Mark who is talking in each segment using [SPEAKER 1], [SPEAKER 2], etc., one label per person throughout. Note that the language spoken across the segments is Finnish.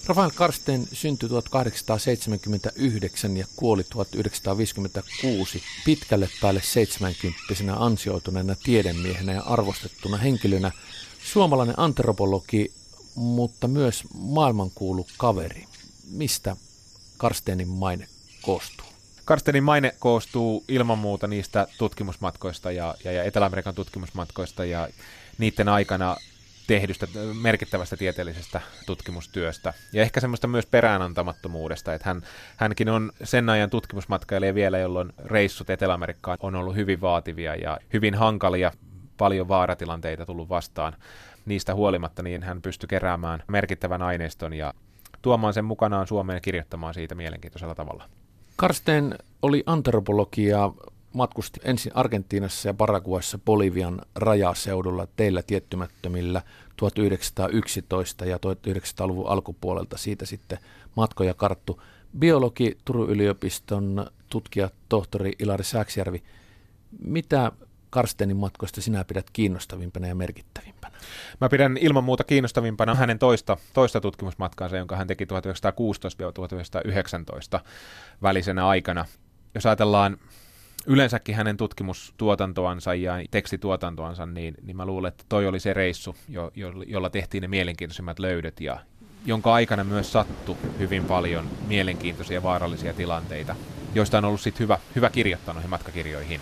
[SPEAKER 1] Rafael Karsten syntyi 1879 ja kuoli 1956 pitkälle päälle 70-vuotiaana ansioituneena tiedemiehenä ja arvostettuna henkilönä, suomalainen antropologi, mutta myös maailmankuulu kaveri. Mistä Karstenin maine koostuu?
[SPEAKER 2] Karstenin maine koostuu ilman muuta niistä tutkimusmatkoista ja Etelä-Amerikan tutkimusmatkoista ja niiden aikana tehdystä merkittävästä tieteellisestä tutkimustyöstä. Ja ehkä semmoista myös peräänantamattomuudesta, että hänkin on sen ajan tutkimusmatkailija vielä, jolloin reissut Etelä-Amerikkaan on ollut hyvin vaativia ja hyvin hankalia, paljon vaaratilanteita tullut vastaan. Niistä huolimatta niin hän pystyi keräämään merkittävän aineiston ja tuomaan sen mukanaan Suomeen ja kirjoittamaan siitä mielenkiintoisella tavalla.
[SPEAKER 1] Karsten oli antropologi ja matkusti ensin Argentiinassa ja Paraguayssa Bolivian rajaseudulla teillä tiettymättömillä 1911 ja 1900-luvun alkupuolelta. Siitä sitten matkoja karttu. Biologi, Turun yliopiston tutkija, tohtori Ilari Sääksjärvi. Mitä Karstenin matkoista sinä pidät kiinnostavimpana ja merkittävimpänä?
[SPEAKER 2] Mä pidän ilman muuta kiinnostavimpana hänen toista tutkimusmatkaansa, jonka hän teki 1916-1919 välisenä aikana. Jos ajatellaan yleensäkin hänen tutkimustuotantoansa ja tekstituotantoansa, niin mä luulen, että toi oli se reissu, jolla tehtiin ne mielenkiintoisimmat löydöt ja jonka aikana myös sattui hyvin paljon mielenkiintoisia ja vaarallisia tilanteita, joista on ollut sitten hyvä kirjoittaa noihin matkakirjoihin.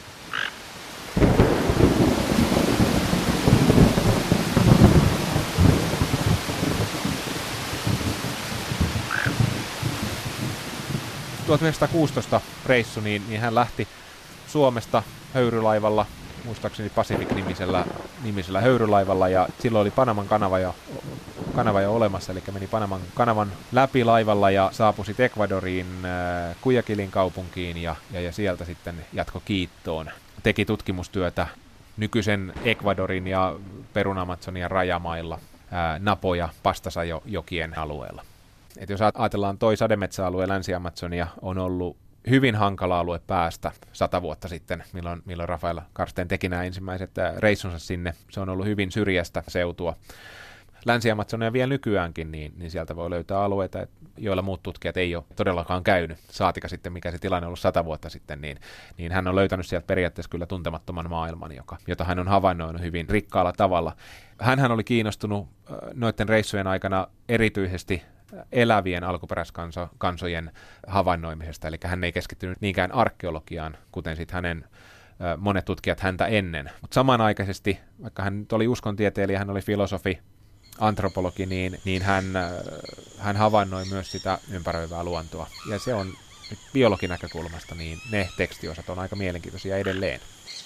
[SPEAKER 2] ...1916 reissu, niin hän lähti Suomesta höyrylaivalla, muistaakseni Pacific-nimisellä höyrylaivalla, ja silloin oli Panaman kanava jo olemassa, eli meni Panaman kanavan läpi laivalla ja saapui sitten Ecuadoriin, Guayaquilin kaupunkiin, ja sieltä sitten jatko Quiitoon. Teki tutkimustyötä nykyisen Ecuadorin ja Perun-Amazonian rajamailla, Napo- ja Pastasajo-jokien alueella. Et jos ajatellaan toi sademetsäalue Länsi-Amazonia on ollut hyvin hankala alue päästä 100 vuotta sitten, milloin Rafael Karsten teki nämä ensimmäiset reissunsa sinne. Se on ollut hyvin syrjäistä seutua. Länsi-Amazonia vielä nykyäänkin, niin sieltä voi löytää alueita, joilla muut tutkijat ei ole todellakaan käynyt. Saatika sitten, mikä se tilanne on ollut 100 vuotta sitten, niin hän on löytänyt sieltä periaatteessa kyllä tuntemattoman maailman, jota hän on havainnoinut hyvin rikkaalla tavalla. Hänhän oli kiinnostunut noiden reissujen aikana erityisesti elävien alkuperäiskansojen havainnoimisesta, eli hän ei keskittynyt niinkään arkeologiaan, kuten sitten hänen monet tutkijat häntä ennen. Mutta samanaikaisesti, vaikka hän nyt oli uskontieteilijä, hän oli filosofi, antropologi, niin hän havainnoi myös sitä ympäröivää luontoa. Ja se on nyt biologin näkökulmasta, niin ne tekstiosat on aika mielenkiintoisia edelleen.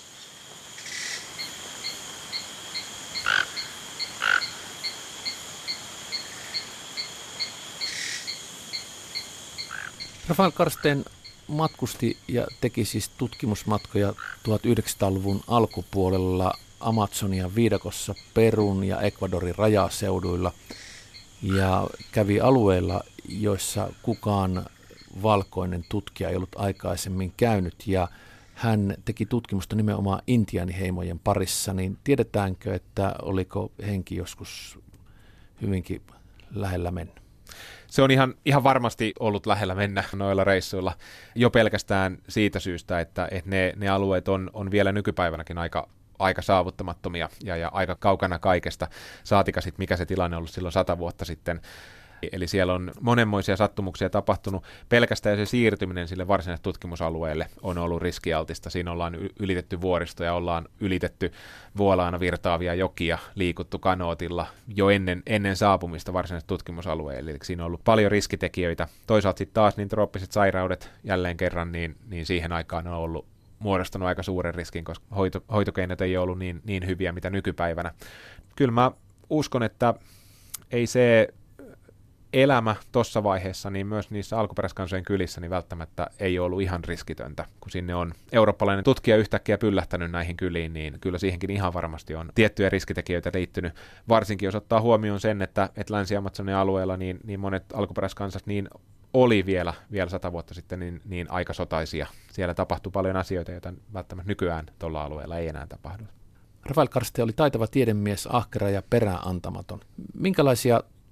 [SPEAKER 1] Rafael Karsten matkusti ja teki siis tutkimusmatkoja 1900-luvun alkupuolella Amazonian viidakossa Perun ja Ecuadorin rajaseuduilla ja kävi alueilla, joissa kukaan valkoinen tutkija ei ollut aikaisemmin käynyt, ja hän teki tutkimusta nimenomaan intiaaniheimojen parissa. Niin tiedetäänkö, että oliko henki joskus hyvinkin lähellä mennyt?
[SPEAKER 2] Se on ihan varmasti ollut lähellä mennä noilla reissuilla jo pelkästään siitä syystä, että ne alueet on vielä nykypäivänäkin aika saavuttamattomia ja aika kaukana kaikesta. Saatika sitten, mikä se tilanne on ollut silloin 100 vuotta sitten. Eli siellä on monenmoisia sattumuksia tapahtunut. Pelkästään se siirtyminen sille varsinaiselle tutkimusalueelle on ollut riskialtista. Siinä ollaan ylitetty vuoristoja, ollaan ylitetty vuolaana virtaavia jokia, liikuttu kanootilla jo ennen saapumista varsinaiselle tutkimusalueelle. Eli siinä on ollut paljon riskitekijöitä. Toisaalta sitten taas niin trooppiset sairaudet jälleen kerran, niin siihen aikaan on ollut muodostanut aika suuren riskin, koska hoitokeinot ei ole ollut niin hyviä mitä nykypäivänä. Kyllä mä uskon, että ei se elämä tuossa vaiheessa, niin myös niissä alkuperäiskansojen kylissä niin välttämättä ei ollut ihan riskitöntä. Kun sinne on eurooppalainen tutkija yhtäkkiä pyllähtänyt näihin kyliin, niin kyllä siihenkin ihan varmasti on tiettyjä riskitekijöitä liittynyt. Varsinkin jos ottaa huomioon sen, että Länsi-Amazonin alueella niin monet alkuperäiskansat niin oli vielä 100 vuotta sitten niin aika sotaisia. Siellä tapahtui paljon asioita, joita välttämättä nykyään tuolla alueella ei enää tapahdu.
[SPEAKER 1] Rafael Karsten oli taitava tiedemies, ahkera ja peräänantamaton. Minkälaisia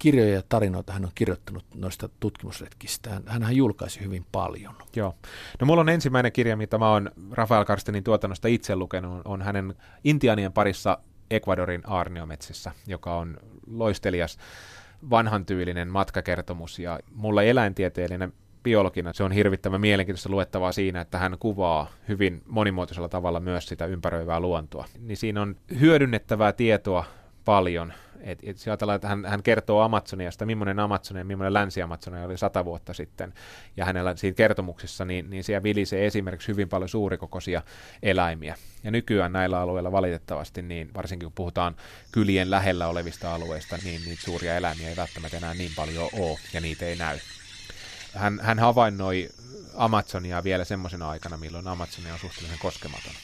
[SPEAKER 1] kirjoja ja tarinoita hän on kirjoittanut noista tutkimusretkistään. Hänhän julkaisi hyvin paljon.
[SPEAKER 2] Joo. No mulla on ensimmäinen kirja, mitä mä oon Rafael Karstenin tuotannosta itse lukenut, on hänen Intiaanien parissa Ecuadorin aarniometsissä, joka on loistelias, vanhan tyylinen matkakertomus, ja mulle eläintieteellinen biologina se on hirvittävän mielenkiintoista luettavaa siinä, että hän kuvaa hyvin monimuotoisella tavalla myös sitä ympäröivää luontoa. Niin siinä on hyödynnettävää tietoa paljon. Jos ajatellaan, että hän kertoo Amazoniasta, millainen Amazonia ja millainen Länsi-Amazonia oli 100 vuotta sitten, ja hänellä siinä kertomuksessa, niin siellä vilisee esimerkiksi hyvin paljon suurikokoisia eläimiä. Ja nykyään näillä alueilla valitettavasti, niin varsinkin kun puhutaan kylien lähellä olevista alueista, niin niitä suuria eläimiä ei välttämättä enää niin paljon ole, ja niitä ei näy. Hän havainnoi Amazoniaa vielä semmoisena aikana, milloin Amazonia on suhteellisen koskematon.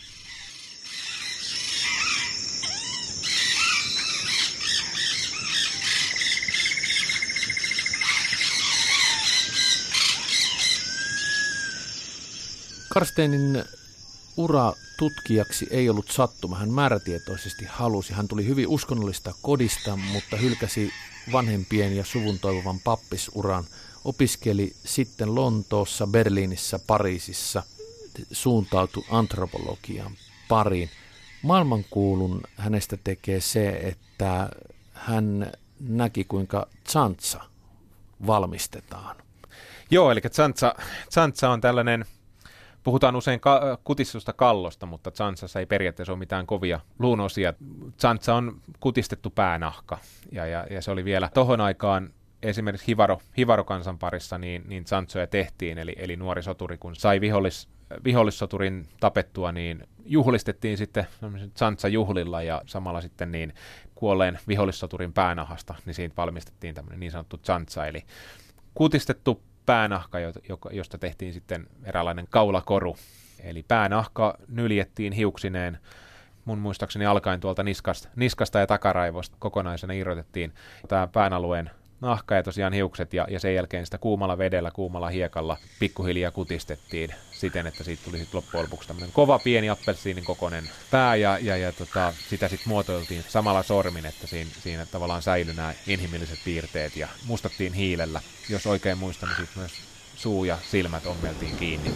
[SPEAKER 1] Karstenin ura tutkijaksi ei ollut sattuma. Hän määrätietoisesti halusi. Hän tuli hyvin uskonnollista kodista, mutta hylkäsi vanhempien ja suvun toivovan pappisuran. Opiskeli sitten Lontoossa, Berliinissä, Pariisissa, suuntautui antropologian pariin. Maailmankuulun hänestä tekee se, että hän näki, kuinka tsantsa valmistetaan.
[SPEAKER 2] Joo, eli tsantsa on tällainen, puhutaan usein kutistusta kallosta, mutta tsantsassa ei periaatteessa ole mitään kovia luunosia. Tsantsa on kutistettu päänahka, ja se oli vielä tohon aikaan esimerkiksi Hivaro-kansan parissa, niin tsantsoja tehtiin, eli nuori soturi, kun sai vihollissoturin tapettua, niin juhlistettiin sitten tsantsa-juhlilla, ja samalla sitten niin kuolleen vihollissoturin päänahasta, niin siitä valmistettiin tämmöinen niin sanottu tsantsa, eli kutistettu päänahka, josta tehtiin sitten eräänlainen kaulakoru. Eli päänahka nyljettiin hiuksineen, mun muistaakseni alkaen tuolta niskasta ja takaraivosta kokonaisena irrotettiin tämä pään alueen nahka ja tosiaan hiukset, ja sen jälkeen sitä kuumalla vedellä, kuumalla hiekalla pikkuhiljaa kutistettiin siten, että siitä tuli sitten loppujen lopuksi tämmöinen kova pieni appelsiinin kokoinen pää, ja sitä sitten muotoiltiin samalla sormin, että siinä tavallaan säilyi nämä inhimilliset piirteet, ja mustattiin hiilellä. Jos oikein muistan, niin sitten myös suu ja silmät ommeltiin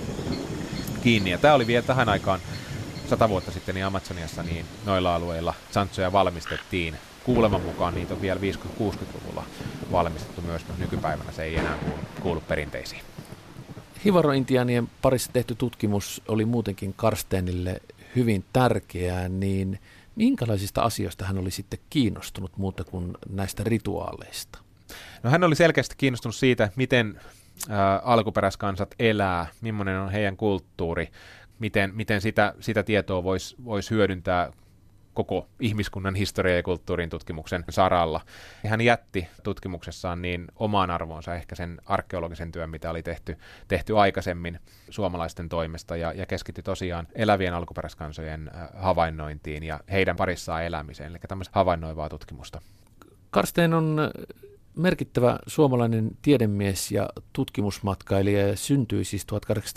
[SPEAKER 2] kiinni. Ja tämä oli vielä tähän aikaan 100 vuotta sitten niin Amazoniassa, niin noilla alueilla tsantsoja valmistettiin. Kuuleman mukaan niitä on vielä 50-60-luvulla valmistettu myös, mutta nykypäivänä se ei enää kuulu perinteisiin.
[SPEAKER 1] Hivaro-intiaanien parissa tehty tutkimus oli muutenkin Karstenille hyvin tärkeää, niin minkälaisista asioista hän oli sitten kiinnostunut muuta kuin näistä rituaaleista?
[SPEAKER 2] No hän oli selkeästi kiinnostunut siitä, miten alkuperäiskansat elää, millainen on heidän kulttuuri, miten sitä tietoa voisi hyödyntää koko ihmiskunnan historia- ja kulttuurin tutkimuksen saralla. Hän jätti tutkimuksessaan niin omaan arvoonsa ehkä sen arkeologisen työn, mitä oli tehty aikaisemmin suomalaisten toimesta, ja keskittyi tosiaan elävien alkuperäiskansojen havainnointiin ja heidän parissaan elämiseen, eli tämmöistä havainnoivaa tutkimusta.
[SPEAKER 1] Karsten on merkittävä suomalainen tiedemies ja tutkimusmatkailija, ja syntyi siis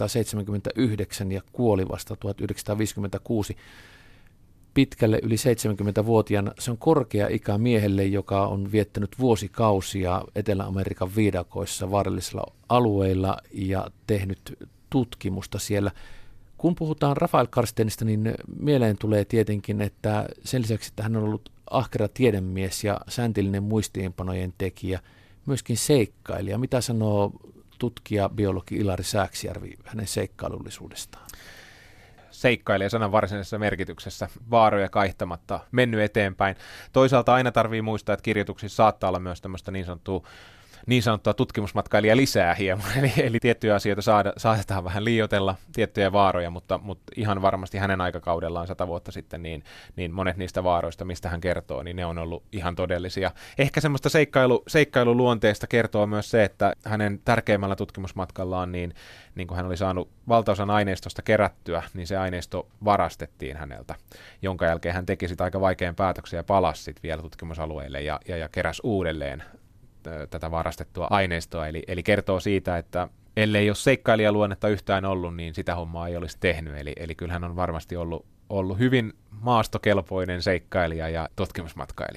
[SPEAKER 1] 1879 ja kuoli vasta 1956. Pitkälle yli 70-vuotiaana. Se on korkea ikä miehelle, joka on viettänyt vuosikausia Etelä-Amerikan viidakoissa vaarallisilla alueilla ja tehnyt tutkimusta siellä. Kun puhutaan Rafael Karstenista, niin mieleen tulee tietenkin, että sen lisäksi, että hän on ollut ahkera tiedemies ja säntillinen muistiinpanojen tekijä, myöskin seikkailija. Mitä sanoo tutkija, biologi Ilari Sääksijärvi hänen seikkailullisuudestaan?
[SPEAKER 2] Seikkailija sanan varsinaisessa merkityksessä, vaaroja kaihtamatta, mennyt eteenpäin. Toisaalta aina tarvii muistaa, että kirjoituksissa saattaa olla myös tämmöistä niin sanottua tutkimusmatkailija lisää hieman, eli tiettyjä asioita saatetaan vähän liioitella, tiettyjä vaaroja, mutta ihan varmasti hänen aikakaudellaan 100 vuotta sitten, niin monet niistä vaaroista, mistä hän kertoo, niin ne on ollut ihan todellisia. Ehkä semmoista seikkailuluonteesta kertoo myös se, että hänen tärkeimmällä tutkimusmatkallaan, niin kun hän oli saanut valtaosan aineistosta kerättyä, niin se aineisto varastettiin häneltä, jonka jälkeen hän teki sitä aika vaikean päätöksen ja palasi sitten vielä tutkimusalueelle ja keräsi uudelleen tätä varastettua aineistoa, eli kertoo siitä, että ellei ole seikkailijaluonnetta yhtään ollut, niin sitä hommaa ei olisi tehnyt, eli kyllähän on varmasti ollut hyvin maastokelpoinen seikkailija ja tutkimusmatkailija.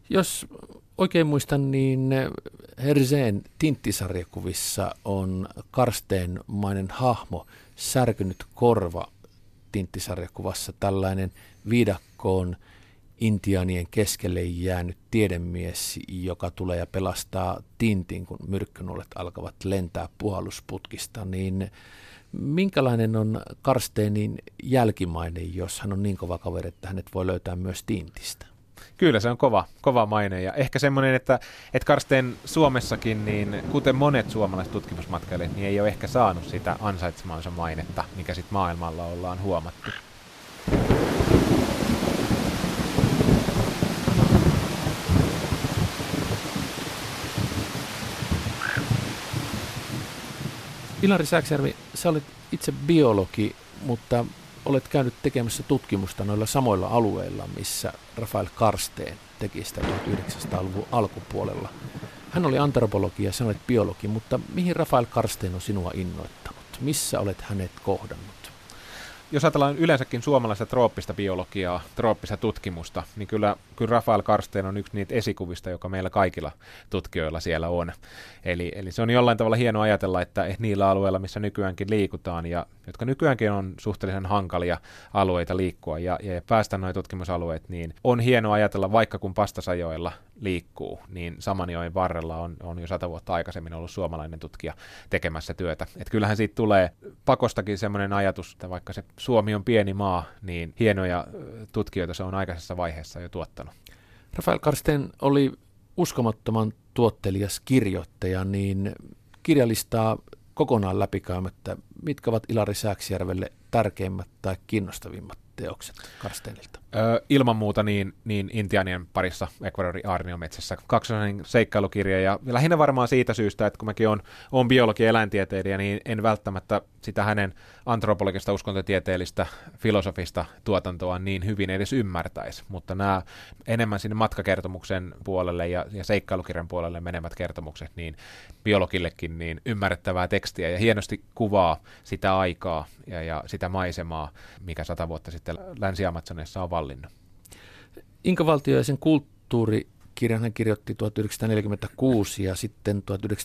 [SPEAKER 1] Jos oikein muistan, niin Hergén Tintti-sarjakuvissa on Karsteenmainen hahmo, särkynyt korva Tintti-sarjakuvassa, tällainen viidakkoon intiaanien keskelle jäänyt tiedemies, joka tulee ja pelastaa Tintin, kun myrkkynuolet alkavat lentää puhallusputkista, niin minkälainen on Karsteenin jälkimaine, jos hän on niin kova kaveri, että hänet voi löytää myös Tintistä?
[SPEAKER 2] Kyllä se on kova maine ja ehkä semmoinen, että Karsten Suomessakin, niin kuten monet suomalaiset tutkimusmatkailijat, niin ei ole ehkä saanut sitä ansaitsemaansa mainetta, mikä sitten maailmalla ollaan huomattu.
[SPEAKER 1] Ilari Sääksjärvi, sä olet itse biologi, mutta olet käynyt tekemässä tutkimusta noilla samoilla alueilla, missä Rafael Karsteen teki sitä 1900-luvun alkupuolella. Hän oli antropologi ja sinä olet biologi, mutta mihin Rafael Karsteen on sinua innoittanut? Missä olet hänet kohdannut?
[SPEAKER 2] Jos ajatellaan yleensäkin suomalaista trooppista biologiaa, trooppista tutkimusta, niin kyllä Rafael Karsteen on yksi niitä esikuvista, joka meillä kaikilla tutkijoilla siellä on. Eli se on jollain tavalla hieno ajatella, että niillä alueilla, missä nykyäänkin liikutaan, ja jotka nykyäänkin on suhteellisen hankalia alueita liikkua ja päästä nuo tutkimusalueet, niin on hieno ajatella, vaikka kun Pastasajoilla liikkuu, niin Samanjoen varrella on jo 100 vuotta aikaisemmin ollut suomalainen tutkija tekemässä työtä. Et kyllähän siitä tulee pakostakin semmoinen ajatus, että vaikka se Suomi on pieni maa, niin hienoja tutkijoita se on aikaisessa vaiheessa jo tuottanut.
[SPEAKER 1] Rafael Karsteen oli uskomattoman tuottelias kirjoittaja, niin kirjalistaa kokonaan läpikäymättä. Mitkä ovat Ilari Sääksjärvelle tärkeimmät tai kiinnostavimmat teokset Karsteenilta?
[SPEAKER 2] Ilman muuta niin Intiaanien parissa Ecuadorin aarniometsässä. Kaksonen seikkailukirja ja lähinnä varmaan siitä syystä, että kun mäkin olen biologi ja eläintieteilijä, niin en välttämättä sitä hänen antropologista, uskontotieteellistä, filosofista tuotantoa niin hyvin edes ymmärtäisi, mutta nämä enemmän sinne matkakertomuksen puolelle ja seikkailukirjan puolelle menevät kertomukset, niin biologillekin niin ymmärrettävää tekstiä ja hienosti kuvaa sitä aikaa ja sitä maisemaa, mikä 100 vuotta sitten Länsi-Amazonissa on vallinnut.
[SPEAKER 1] Inkavaltio ja sen kulttuurikirjan hän kirjoitti 1946 ja sitten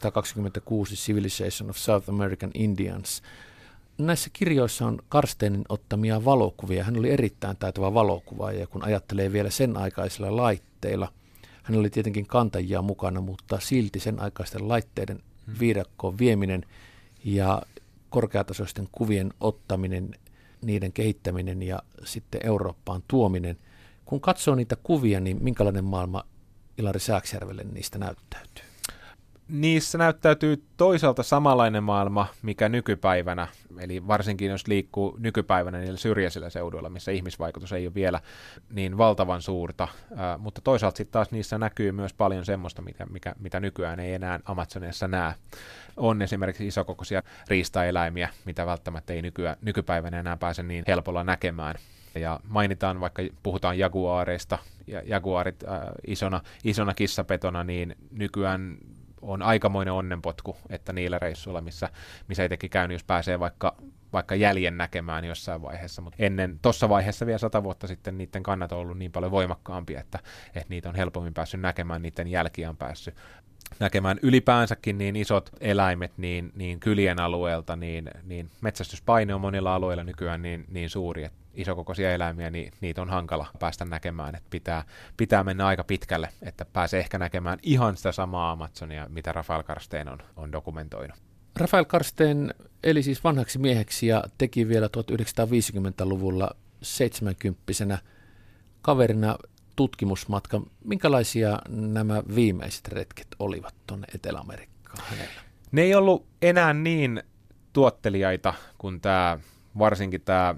[SPEAKER 1] 1926 Civilization of South American Indians. Näissä kirjoissa on Karsteenin ottamia valokuvia. Hän oli erittäin taitava valokuvaaja ja kun ajattelee vielä sen aikaisilla laitteilla, hän oli tietenkin kantajia mukana, mutta silti sen aikaisten laitteiden viidakkoon vieminen ja korkeatasoisten kuvien ottaminen, niiden kehittäminen ja sitten Eurooppaan tuominen. Kun katsoo niitä kuvia, niin minkälainen maailma Ilari Sääksjärvelle niistä näyttäytyy?
[SPEAKER 2] Niissä näyttäytyy toisaalta samanlainen maailma, mikä nykypäivänä, eli varsinkin jos liikkuu nykypäivänä niillä syrjäisillä seuduilla, missä ihmisvaikutus ei ole vielä niin valtavan suurta, mutta toisaalta sitten taas niissä näkyy myös paljon semmoista, mitä nykyään ei enää Amazoniassa näe. On esimerkiksi isokokoisia riistaeläimiä, mitä välttämättä ei nykypäivänä enää pääse niin helpolla näkemään. Ja mainitaan, vaikka puhutaan jaguaareista, ja jaguaarit isona kissapetona, niin nykyään on aikamoinen onnenpotku, että niillä reissuilla, missä itsekin käynyt, jos pääsee vaikka jäljen näkemään jossain vaiheessa, mutta ennen tuossa vaiheessa vielä 100 vuotta sitten niiden kannat on ollut niin paljon voimakkaampia, että niitä on helpommin päässyt näkemään, niiden jälkiä on päässyt näkemään ylipäänsäkin niin isot eläimet niin kylien alueelta, niin metsästyspaine on monilla alueilla nykyään niin suuri, että isokokoisia eläimiä, niin niitä on hankala päästä näkemään, että pitää mennä aika pitkälle, että pääsee ehkä näkemään ihan sitä samaa Amazonia, mitä Rafael Karsteen on dokumentoinut.
[SPEAKER 1] Rafael Karsteen eli siis vanhaksi mieheksi ja teki vielä 1950-luvulla 70-vuotiaana kaverina tutkimusmatka. Minkälaisia nämä viimeiset retket olivat tuonne Etelä-Amerikkaan hänellä?
[SPEAKER 2] Ne ei ollut enää niin tuottelijaita kuin varsinkin tämä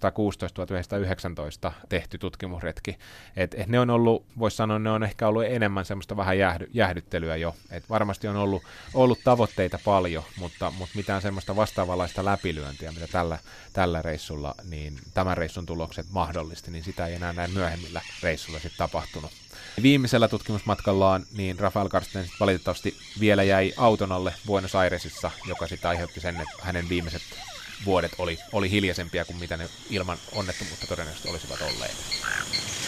[SPEAKER 2] 1916-1919 tehty tutkimusretki. Et ne on ollut, voisi sanoa, ne on ehkä ollut enemmän semmoista vähän jäähdyttelyä jo. Et varmasti on ollut tavoitteita paljon, mutta mitään semmoista vastaavanlaista läpilyöntiä, mitä tällä reissulla, niin tämän reissun tulokset mahdollisti, niin sitä ei enää näin myöhemmillä reissulla sitten tapahtunut. Viimeisellä tutkimusmatkallaan niin Rafael Karsteen valitettavasti vielä jäi auton alle Buenos Airesissa, joka sitten aiheutti sen, että hänen viimeiset vuodet oli hiljaisempia kuin mitä ne ilman onnettomuutta todennäköisesti olisivat olleet.